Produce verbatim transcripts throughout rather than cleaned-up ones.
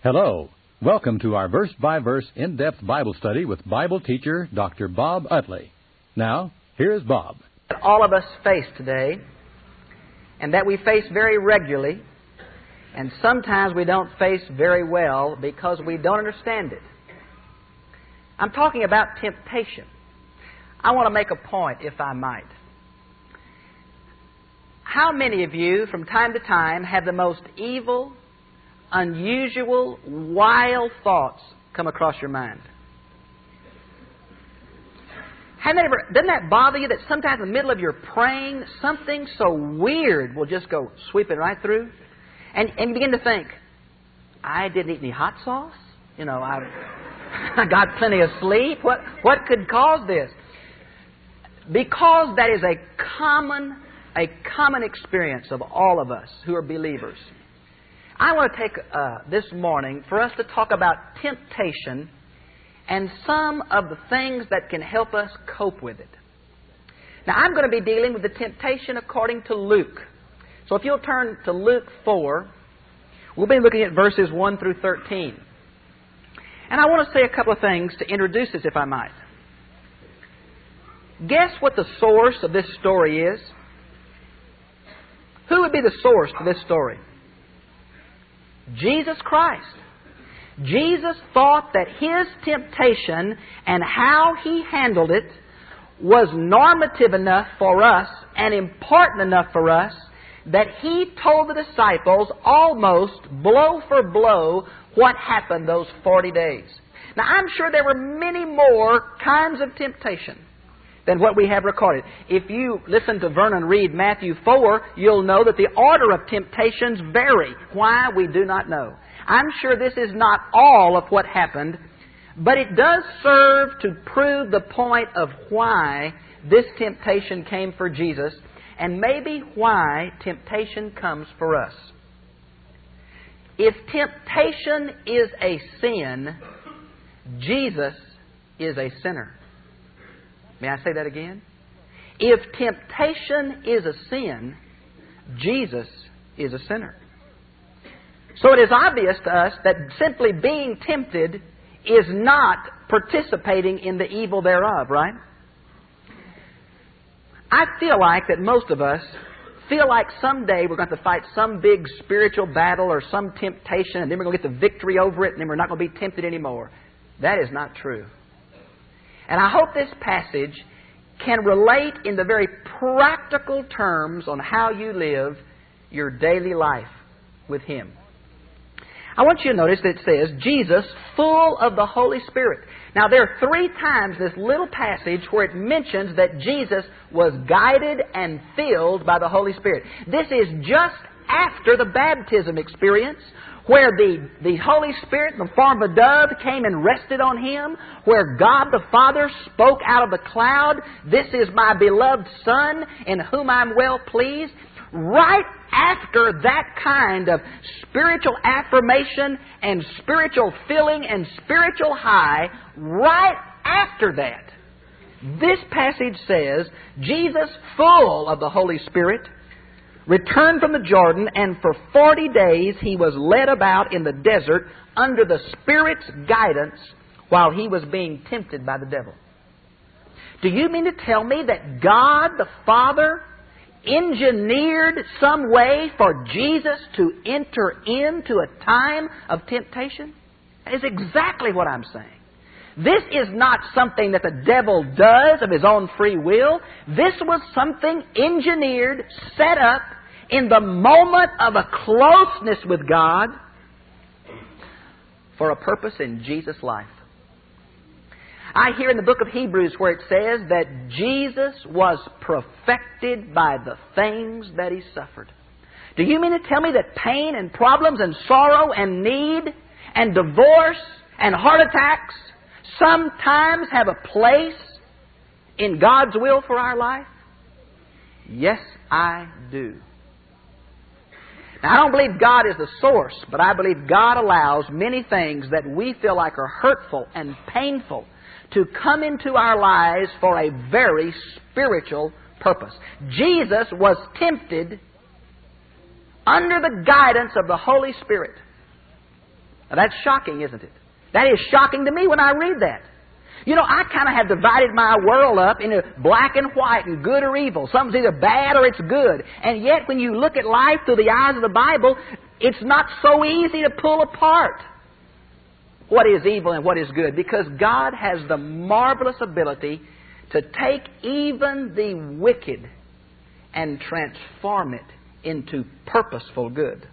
Hello. Welcome to our verse-by-verse in-depth Bible study with Bible teacher Doctor Bob Utley. Now, here's Bob. All of us face today, and that we face very regularly, and sometimes we don't face very well because we don't understand it. I'm talking about temptation. I want to make a point, if I might. How many of you, from time to time, have the most evil, unusual, wild thoughts come across your mind? Have ever, doesn't that bother you that sometimes in the middle of your praying, something so weird will just go sweeping right through? And, and you begin to think, I didn't eat any hot sauce? You know, I, I got plenty of sleep. What, what could cause this? Because that is a common, a common experience of all of us who are believers. I want to take uh, this morning for us to talk about temptation and some of the things that can help us cope with it. Now, I'm going to be dealing with the temptation according to Luke. So if you'll turn to Luke four, we'll be looking at verses one through thirteen. And I want to say a couple of things to introduce this, if I might. Guess what the source of this story is? Who would be the source for this story? Jesus Christ. Jesus thought that His temptation and how He handled it was normative enough for us and important enough for us that He told the disciples almost blow for blow what happened those forty days. Now, I'm sure there were many more kinds of temptation than what we have recorded. If you listen to Vernon read Matthew four, you'll know that the order of temptations vary. Why, we do not know. I'm sure this is not all of what happened, but it does serve to prove the point of why this temptation came for Jesus, and maybe why temptation comes for us. If temptation is a sin, Jesus is a sinner. May I say that again? If temptation is a sin, Jesus is a sinner. So it is obvious to us that simply being tempted is not participating in the evil thereof, right? I feel like that most of us feel like someday we're going to have to fight some big spiritual battle or some temptation, and then we're going to get the victory over it, and then we're not going to be tempted anymore. That is not true. And I hope this passage can relate in the very practical terms on how you live your daily life with Him. I want you to notice that it says, Jesus, full of the Holy Spirit. Now, there are three times in this little passage where it mentions that Jesus was guided and filled by the Holy Spirit. This is just after the baptism experience, where the, the Holy Spirit in the form of a dove came and rested on Him, where God the Father spoke out of the cloud, "This is my beloved Son, in whom I'm well pleased." Right after that kind of spiritual affirmation and spiritual filling and spiritual high, right after that, this passage says, Jesus, full of the Holy Spirit, returned from the Jordan, and for forty days He was led about in the desert under the Spirit's guidance while He was being tempted by the devil. Do you mean to tell me that God the Father engineered some way for Jesus to enter into a time of temptation? That is exactly what I'm saying. This is not something that the devil does of his own free will. This was something engineered, set up in the moment of a closeness with God for a purpose in Jesus' life. I hear in the book of Hebrews where it says that Jesus was perfected by the things that He suffered. Do you mean to tell me that pain and problems and sorrow and need and divorce and heart attacks sometimes have a place in God's will for our life? Yes, I do. Now, I don't believe God is the source, but I believe God allows many things that we feel like are hurtful and painful to come into our lives for a very spiritual purpose. Jesus was tempted under the guidance of the Holy Spirit. Now that's shocking, isn't it? That is shocking to me when I read that. You know, I kind of have divided my world up into black and white and good or evil. Something's either bad or it's good. And yet when you look at life through the eyes of the Bible, it's not so easy to pull apart what is evil and what is good, because God has the marvelous ability to take even the wicked and transform it into purposeful good.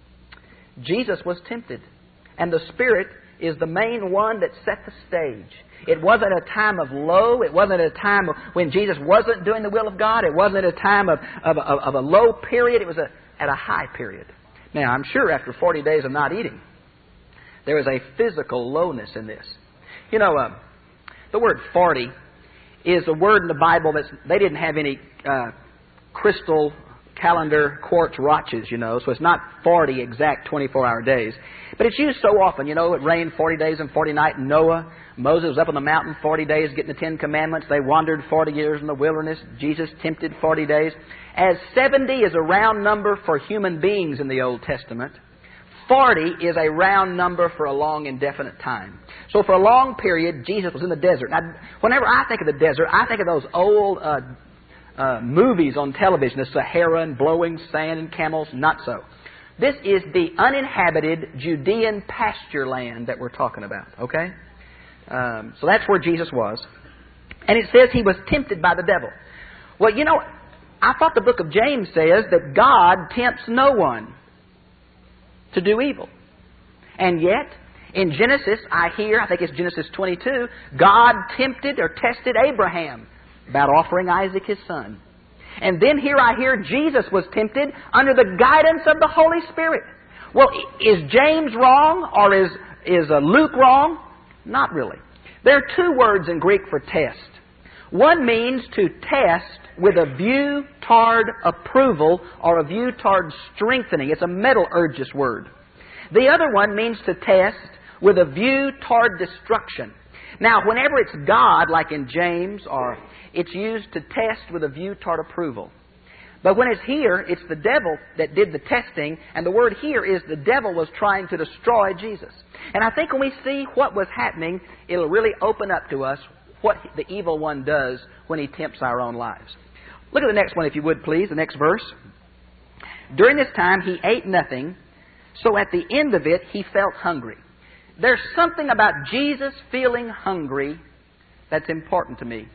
Jesus was tempted, and the Spirit is the main one that set the stage. It wasn't a time of low. It wasn't a time of when Jesus wasn't doing the will of God. It wasn't a time of, of, of, of a low period. It was a, at a high period. Now, I'm sure after forty days of not eating, there is a physical lowness in this. You know, uh, the word forty is a word in the Bible that they didn't have any uh, crystal calendar quartz watches, you know, so it's not forty exact twenty-four hour days. But it's used so often, you know, it rained forty days and forty nights in Noah. Moses was up on the mountain forty days getting the Ten Commandments. They wandered forty years in the wilderness. Jesus tempted forty days. As seventy is a round number for human beings in the Old Testament, forty is a round number for a long, indefinite time. So for a long period, Jesus was in the desert. Now, whenever I think of the desert, I think of those old uh, uh, movies on television, the Sahara and blowing sand and camels. Not so. This is the uninhabited Judean pasture land that we're talking about, okay? Um, so that's where Jesus was. And it says he was tempted by the devil. Well, you know, I thought the book of James says that God tempts no one to do evil. And yet, in Genesis, I hear, I think it's Genesis twenty-two, God tempted or tested Abraham about offering Isaac his son. And then here I hear Jesus was tempted under the guidance of the Holy Spirit. Well, is James wrong or is, is uh, Luke wrong? Not really. There are two words in Greek for test. One means to test with a view toward approval or a view toward strengthening. It's a metallurgist word. The other one means to test with a view toward destruction. Now, whenever it's God, like in James, or it's used to test with a view toward approval. But when it's here, it's the devil that did the testing, and the word here is the devil was trying to destroy Jesus. And I think when we see what was happening, it'll really open up to us what the evil one does when he tempts our own lives. Look at the next one, if you would, please, the next verse. During this time, he ate nothing, so at the end of it, he felt hungry. There's something about Jesus feeling hungry that's important to me.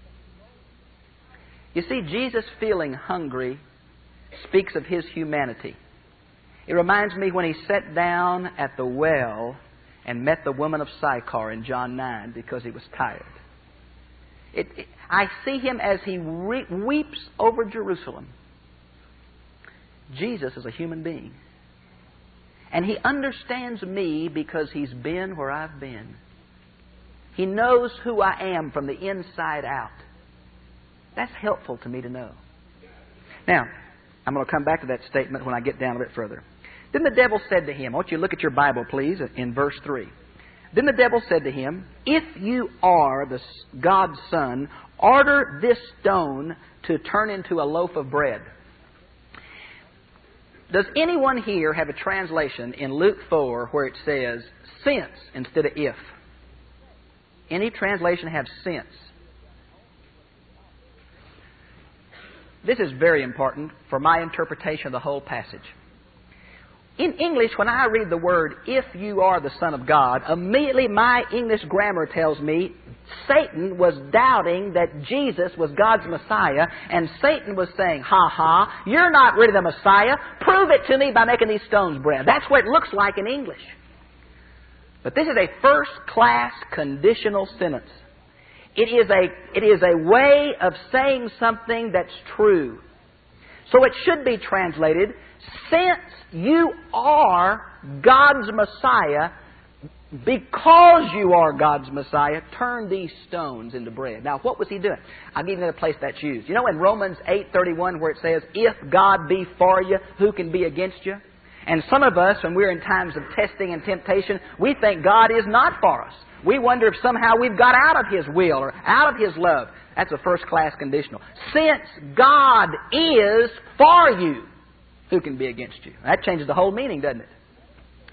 You see, Jesus feeling hungry speaks of His humanity. It reminds me when He sat down at the well and met the woman of Sychar in John nine because He was tired. It, it, I see Him as He re- weeps over Jerusalem. Jesus is a human being. And He understands me because He's been where I've been. He knows who I am from the inside out. That's helpful to me to know. Now, I'm going to come back to that statement when I get down a bit further. Then the devil said to him, I want you to look at your Bible, please, in verse three. Then the devil said to him, if you are the God's Son, order this stone to turn into a loaf of bread. Does anyone here have a translation in Luke four where it says since instead of if? Any translation have since? This is very important for my interpretation of the whole passage. In English, when I read the word, if you are the Son of God, immediately my English grammar tells me Satan was doubting that Jesus was God's Messiah, and Satan was saying, ha ha, you're not really the Messiah. Prove it to me by making these stones bread. That's what it looks like in English. But this is a first-class conditional sentence. It is a, it is a way of saying something that's true. So it should be translated, since you are God's Messiah, because you are God's Messiah, turn these stones into bread. Now, what was He doing? I'll give you another place that's used. You know in Romans eight thirty-one where it says, if God be for you, who can be against you? And some of us, when we're in times of testing and temptation, we think God is not for us. We wonder if somehow we've got out of His will or out of His love. That's a first-class conditional. Since God is for you, who can be against you? That changes the whole meaning, doesn't it?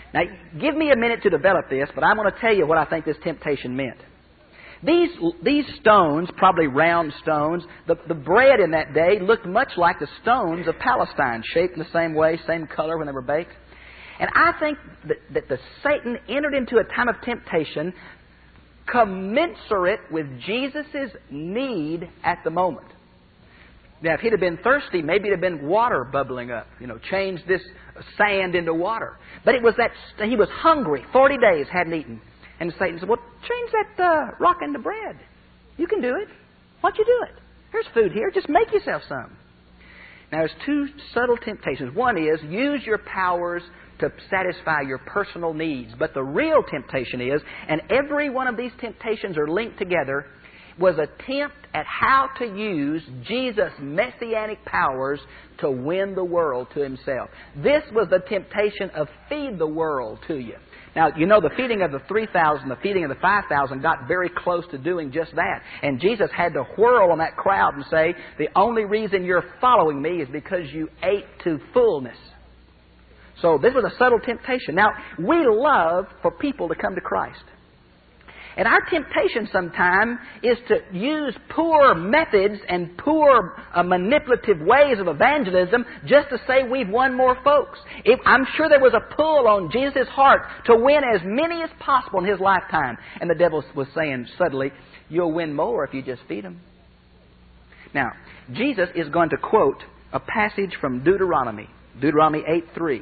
Now, give me a minute to develop this, but I'm going to tell you what I think this temptation meant. These these stones, probably round stones, the, the bread in that day looked much like the stones of Palestine, shaped in the same way, same color when they were baked. And I think that, that the Satan entered into a time of temptation commensurate with Jesus' need at the moment. Now, if he'd have been thirsty, maybe it'd have been water bubbling up. You know, change this sand into water. But it was that he was hungry. Forty days hadn't eaten. And Satan said, well, change that uh, rock into bread. You can do it. Why don't you do it? There's food here. Just make yourself some. Now, there's two subtle temptations. One is, use your powers to satisfy your personal needs. But the real temptation is, and every one of these temptations are linked together, was an attempt at how to use Jesus' messianic powers to win the world to Himself. This was the temptation of feed the world to you. Now, you know, the feeding of the three thousand, the feeding of the five thousand got very close to doing just that. And Jesus had to whirl on that crowd and say, the only reason you're following me is because you ate to fullness. So this was a subtle temptation. Now, we love for people to come to Christ. And our temptation sometimes is to use poor methods and poor uh, manipulative ways of evangelism just to say we've won more folks. If, I'm sure there was a pull on Jesus' heart to win as many as possible in His lifetime. And the devil was saying suddenly, you'll win more if you just feed them. Now, Jesus is going to quote a passage from Deuteronomy, Deuteronomy eight three.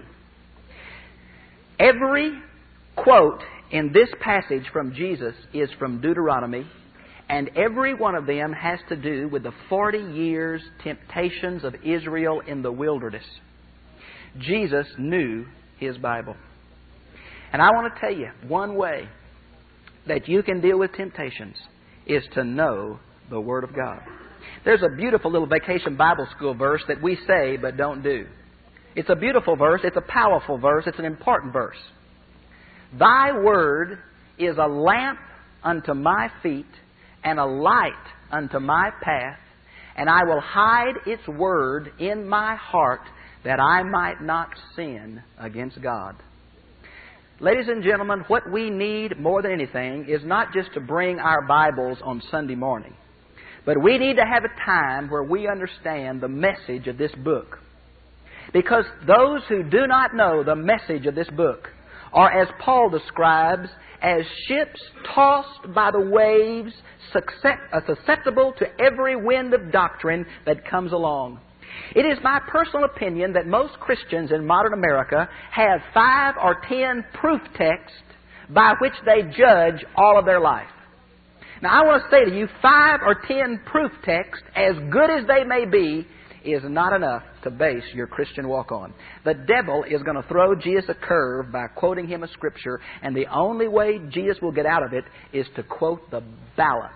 Every quote in this passage from Jesus is from Deuteronomy, and every one of them has to do with the forty years temptations of Israel in the wilderness. Jesus knew His Bible. And I want to tell you, one way that you can deal with temptations is to know the Word of God. There's a beautiful little vacation Bible school verse that we say but don't do. It's a beautiful verse. It's a powerful verse. It's an important verse. Thy word is a lamp unto my feet and a light unto my path, and I will hide its word in my heart that I might not sin against God. Ladies and gentlemen, what we need more than anything is not just to bring our Bibles on Sunday morning, but we need to have a time where we understand the message of this book. Because those who do not know the message of this book are, as Paul describes, as ships tossed by the waves, susceptible to every wind of doctrine that comes along. It is my personal opinion that most Christians in modern America have five or ten proof texts by which they judge all of their life. Now, I want to say to you, five or ten proof texts, as good as they may be, is not enough to base your Christian walk on. The devil is going to throw Jesus a curve by quoting him a scripture, and the only way Jesus will get out of it is to quote the balance.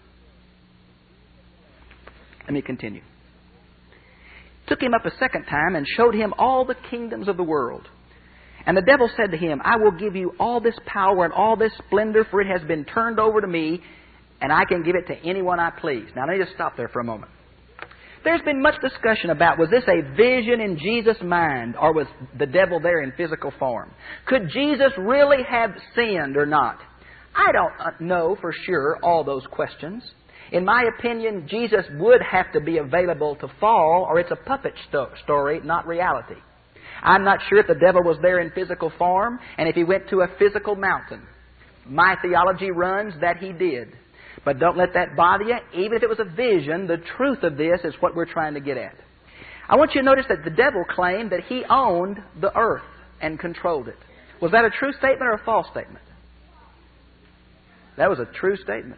Let me continue. Took him up a second time and showed him all the kingdoms of the world. And the devil said to him, I will give you all this power and all this splendor, for it has been turned over to me, and I can give it to anyone I please. Now, let me just stop there for a moment. There's been much discussion about, was this a vision in Jesus' mind, or was the devil there in physical form? Could Jesus really have sinned or not? I don't know for sure all those questions. In my opinion, Jesus would have to be available to fall, or it's a puppet sto- story, not reality. I'm not sure if the devil was there in physical form, and if he went to a physical mountain. My theology runs that he did. But don't let that bother you. Even if it was a vision, the truth of this is what we're trying to get at. I want you to notice that the devil claimed that he owned the earth and controlled it. Was that a true statement or a false statement? That was a true statement.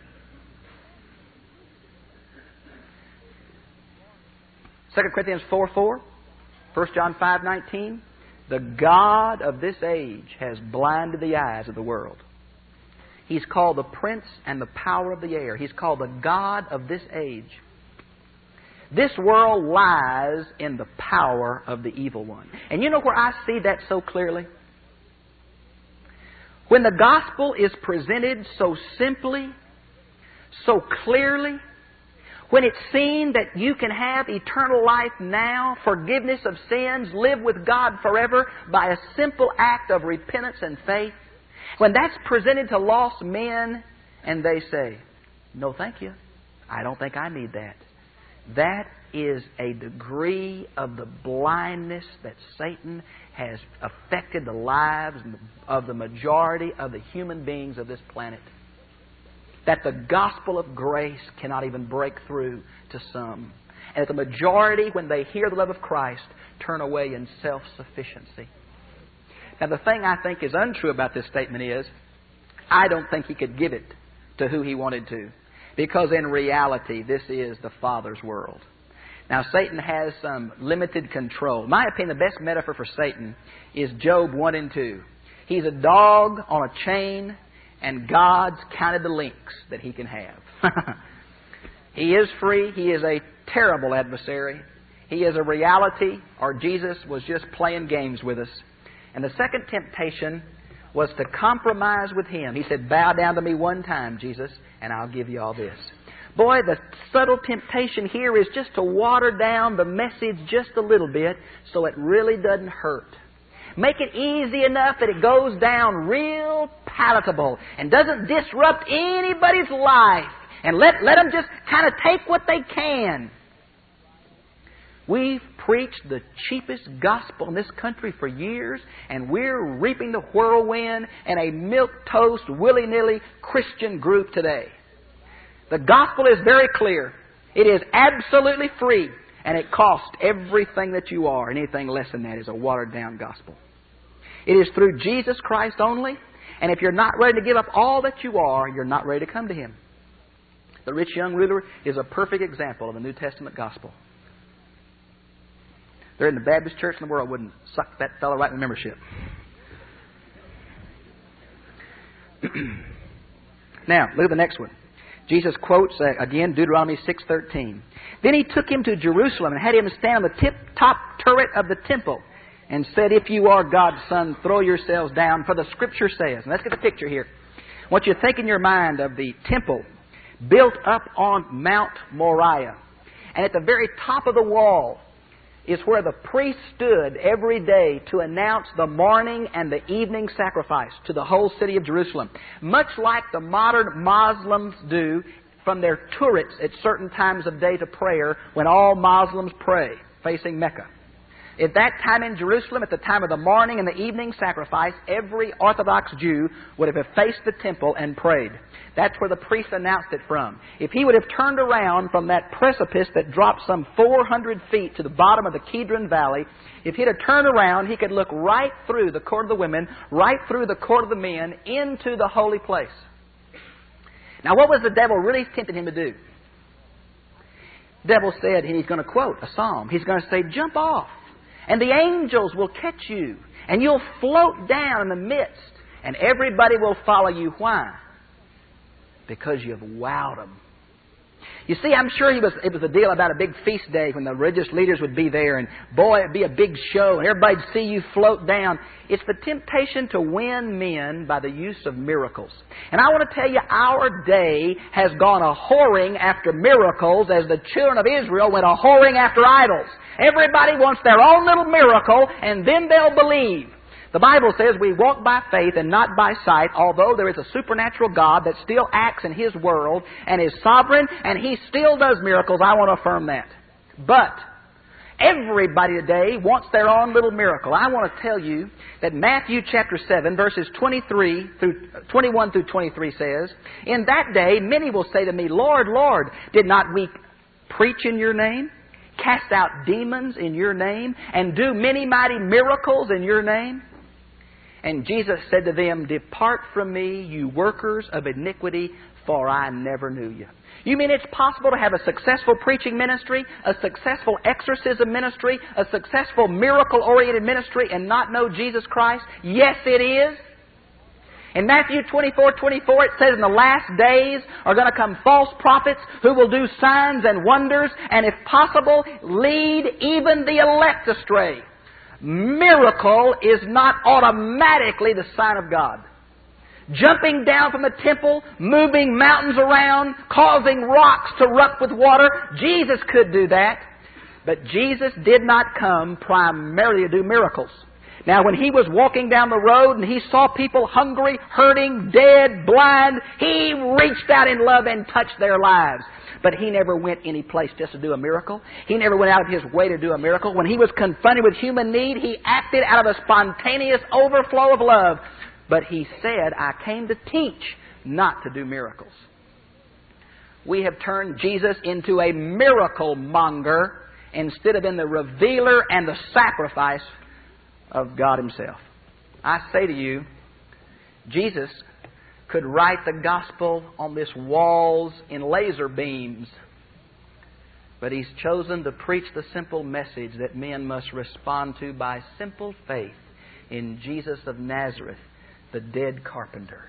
Second Corinthians four four, First John five nineteen. The God of this age has blinded the eyes of the world. He's called the prince and the power of the air. He's called the God of this age. This world lies in the power of the evil one. And you know where I see that so clearly? When the gospel is presented so simply, so clearly, when it's seen that you can have eternal life now, forgiveness of sins, live with God forever by a simple act of repentance and faith, when that's presented to lost men and they say, no thank you, I don't think I need that. That is a degree of the blindness that Satan has affected the lives of the majority of the human beings of this planet, that the gospel of grace cannot even break through to some. And that the majority, when they hear the love of Christ, turn away in self-sufficiency. Now, the thing I think is untrue about this statement is, I don't think He could give it to who He wanted to. Because in reality, this is the Father's world. Now, Satan has some limited control. In my opinion, the best metaphor for Satan is Job one and two. He's a dog on a chain, and God's counted the links that he can have. He is free. He is a terrible adversary. He is a reality, or Jesus was just playing games with us. And the second temptation was to compromise with Him. He said, bow down to me one time, Jesus, and I'll give you all this. Boy, the subtle temptation here is just to water down the message just a little bit so it really doesn't hurt. Make it easy enough that it goes down real palatable and doesn't disrupt anybody's life. And let, let them just kind of take what they can. We've preached the cheapest gospel in this country for years, and we're reaping the whirlwind in a milquetoast, willy-nilly Christian group today. The gospel is very clear. It is absolutely free, and it costs everything that you are, and anything less than that is a watered-down gospel. It is through Jesus Christ only, and if you're not ready to give up all that you are, you're not ready to come to Him. The rich young ruler is a perfect example of the New Testament gospel. They're in the Baptist church in the world wouldn't suck that fellow right in membership. Now, look at the next one. Jesus quotes, uh, again, Deuteronomy six thirteen. Then He took him to Jerusalem and had him stand on the tip-top turret of the temple and said, if you are God's Son, throw yourselves down, for the Scripture says. And let's get the picture here. I want you to think in your mind of the temple built up on Mount Moriah. And at the very top of the wall is where the priest stood every day to announce the morning and the evening sacrifice to the whole city of Jerusalem. Much like the modern Muslims do from their turrets at certain times of day to prayer when all Muslims pray facing Mecca. At that time in Jerusalem, at the time of the morning and the evening sacrifice, every Orthodox Jew would have faced the temple and prayed. That's where the priest announced it from. If he would have turned around from that precipice that dropped some four hundred feet to the bottom of the Kidron Valley, if he'd have turned around, he could look right through the court of the women, right through the court of the men, into the holy place. Now, what was the devil really tempting him to do? The devil said, and he's going to quote a psalm, he's going to say, jump off. And the angels will catch you. And you'll float down in the midst. And everybody will follow you. Why? Because you've wowed them. You see, I'm sure he was, it was a deal about a big feast day when the religious leaders would be there. And boy, it'd be a big show. And everybody'd see you float down. It's the temptation to win men by the use of miracles. And I want to tell you, our day has gone a-whoring after miracles as the children of Israel went a-whoring after idols. Everybody wants their own little miracle, and then they'll believe. The Bible says we walk by faith and not by sight, although there is a supernatural God that still acts in His world and is sovereign, and He still does miracles. I want to affirm that. But everybody today wants their own little miracle. I want to tell you that Matthew chapter seven, verses twenty-three through twenty-one through twenty-three says, in that day many will say to me, Lord, Lord, did not we preach in Your name, cast out demons in Your name, and do many mighty miracles in Your name? And Jesus said to them, depart from me, you workers of iniquity, for I never knew you. You mean it's possible to have a successful preaching ministry, a successful exorcism ministry, a successful miracle-oriented ministry, and not know Jesus Christ? Yes, it is. In Matthew twenty-four twenty-four, it says, in the last days are going to come false prophets who will do signs and wonders, and if possible, lead even the elect astray. Miracle is not automatically the sign of God. jumping down from the temple, moving mountains around, causing rocks to erupt with water. Jesus could do that. But Jesus did not come primarily to do miracles. Now, when He was walking down the road and He saw people hungry, hurting, dead, blind, He reached out in love and touched their lives. But He never went any place just to do a miracle. He never went out of His way to do a miracle. When He was confronted with human need, He acted out of a spontaneous overflow of love. But He said, I came to teach, not to do miracles. We have turned Jesus into a miracle monger instead of in the revealer and the sacrifice of God Himself. I say to you, Jesus could write the gospel on this walls in laser beams, but He's chosen to preach the simple message that men must respond to by simple faith in Jesus of Nazareth, the dead carpenter.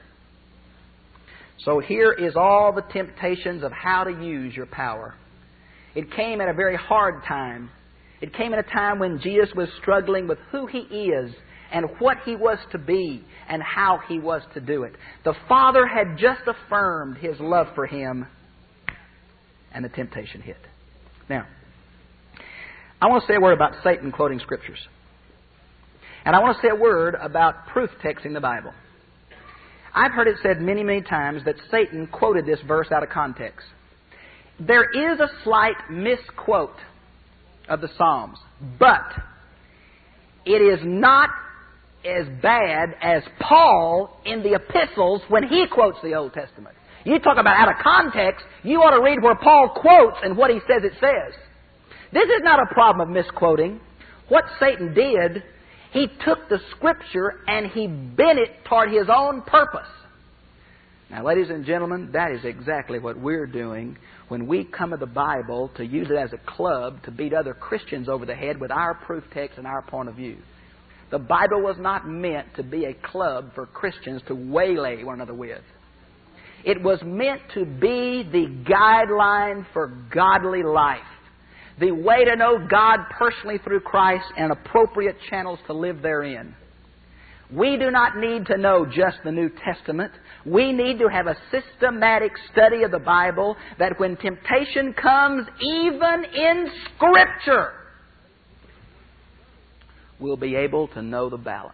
So here is all the temptations of how to use your power. It came at a very hard time. It came at a time when Jesus was struggling with who He is and what He was to be and how He was to do it. The Father had just affirmed His love for Him, and the temptation hit. Now, I want to say a word about Satan quoting Scriptures. And I want to say a word about proof texting the Bible. I've heard it said many, many times that Satan quoted this verse out of context. There is a slight misquote of the Psalms, but it is not as bad as Paul in the epistles when he quotes the Old Testament. You talk about out of context, you ought to read where Paul quotes and what he says it says. This is not a problem of misquoting. What Satan did, he took the Scripture and he bent it toward his own purpose. Now, ladies and gentlemen, that is exactly what we're doing when we come to the Bible to use it as a club to beat other Christians over the head with our proof text and our point of view. The Bible was not meant to be a club for Christians to waylay one another with. It was meant to be the guideline for godly life, the way to know God personally through Christ and appropriate channels to live therein. We do not need to know just the New Testament. We need to have a systematic study of the Bible that when temptation comes, even in Scripture, we'll be able to know the balance.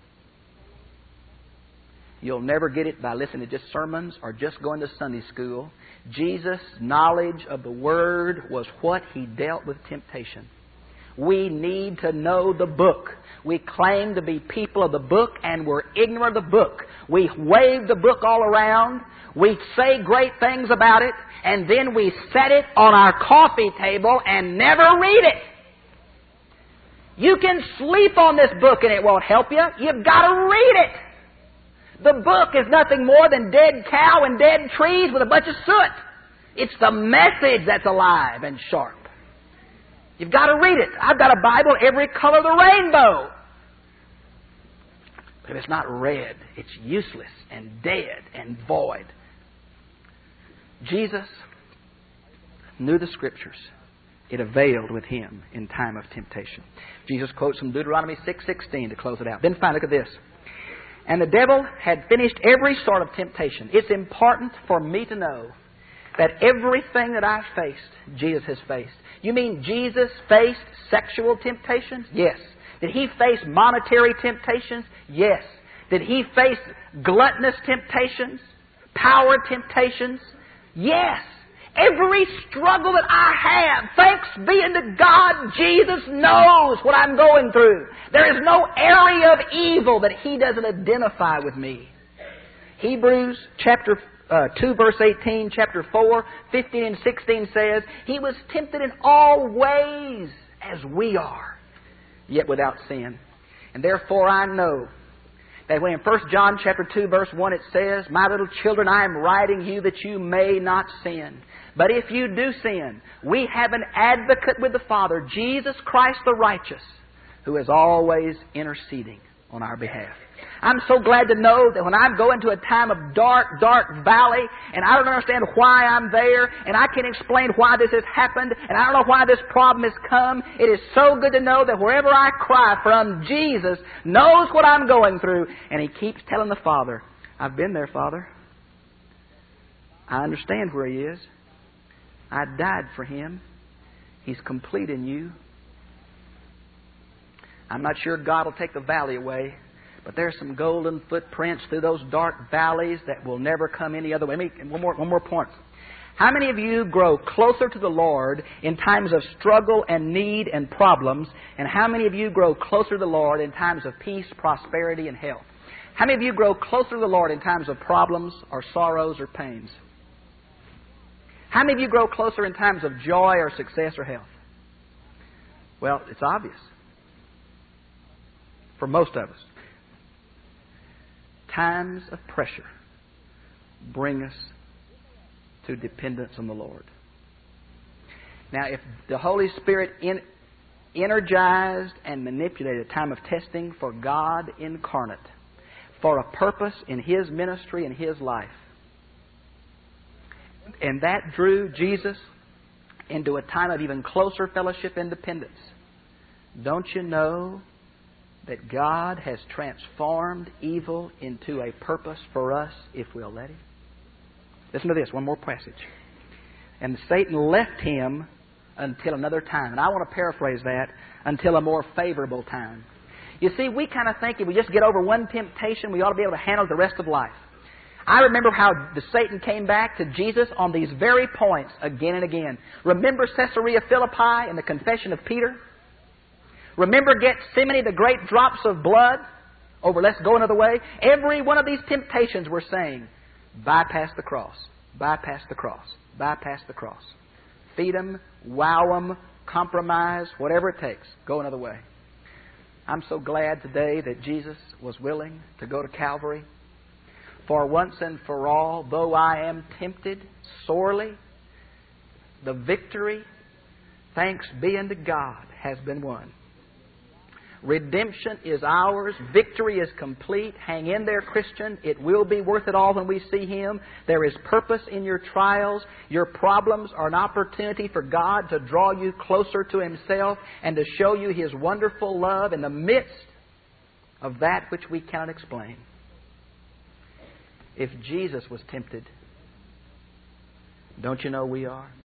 You'll never get it by listening to just sermons or just going to Sunday school. Jesus' knowledge of the Word was what He dealt with temptation. We need to know the book. We claim to be people of the book and we're ignorant of the book. We wave the book all around. We say great things about it and then we set it on our coffee table and never read it. You can sleep on this book and it won't help you. You've got to read it. The book is nothing more than dead cow and dead trees with a bunch of soot. It's the message that's alive and sharp. You've got to read it. I've got a Bible every color of the rainbow. But if it's not read, it's useless and dead and void. Jesus knew the Scriptures. It availed with Him in time of temptation. Jesus quotes from Deuteronomy six sixteen to close it out. Then finally, look at this. And the devil had finished every sort of temptation. It's important for me to know that everything that I've faced, Jesus has faced. You mean Jesus faced sexual temptations? Yes. Did He face monetary temptations? Yes. Did He face gluttonous temptations? Power temptations? Yes. Every struggle that I have, thanks be unto God, Jesus knows what I'm going through. There is no area of evil that He doesn't identify with me. Hebrews chapter uh, two, verse eighteen, chapter four, fifteen and sixteen says, He was tempted in all ways as we are, yet without sin. And therefore I know that when in First John chapter two, verse one it says, My little children, I am writing you that you may not sin. But if you do sin, we have an advocate with the Father, Jesus Christ the righteous, who is always interceding on our behalf. I'm so glad to know that when I go into a time of dark, dark valley, and I don't understand why I'm there, and I can't explain why this has happened, and I don't know why this problem has come, it is so good to know that wherever I cry from, Jesus knows what I'm going through, and He keeps telling the Father, I've been there, Father. I understand where He is. I died for Him. He's complete in you. I'm not sure God will take the valley away, but there's some golden footprints through those dark valleys that will never come any other way. Let me, one more, one more point. How many of you grow closer to the Lord in times of struggle and need and problems? And how many of you grow closer to the Lord in times of peace, prosperity, and health? How many of you grow closer to the Lord in times of problems or sorrows or pains? How many of you grow closer in times of joy or success or health? Well, it's obvious. For most of us. Times of pressure bring us to dependence on the Lord. Now, if the Holy Spirit in, energized and manipulated a time of testing for God incarnate, for a purpose in His ministry and His life, and that drew Jesus into a time of even closer fellowship and dependence, don't you know that God has transformed evil into a purpose for us if we'll let Him? Listen to this, one more passage. And Satan left him until another time. And I want to paraphrase that, until a more favorable time. You see, we kind of think if we just get over one temptation, we ought to be able to handle the rest of life. I remember how the Satan came back to Jesus on these very points again and again. Remember Caesarea Philippi and the confession of Peter? Remember Gethsemane, the great drops of blood over let's go another way? Every one of these temptations we're saying, bypass the cross, bypass the cross, bypass the cross. Feed them, wow them, compromise, whatever it takes. Go another way. I'm so glad today that Jesus was willing to go to Calvary. For once and for all, though I am tempted sorely, the victory, thanks be unto God, has been won. Redemption is ours. Victory is complete. Hang in there, Christian. It will be worth it all when we see Him. There is purpose in your trials. Your problems are an opportunity for God to draw you closer to Himself and to show you His wonderful love in the midst of that which we cannot explain. If Jesus was tempted, don't you know we are?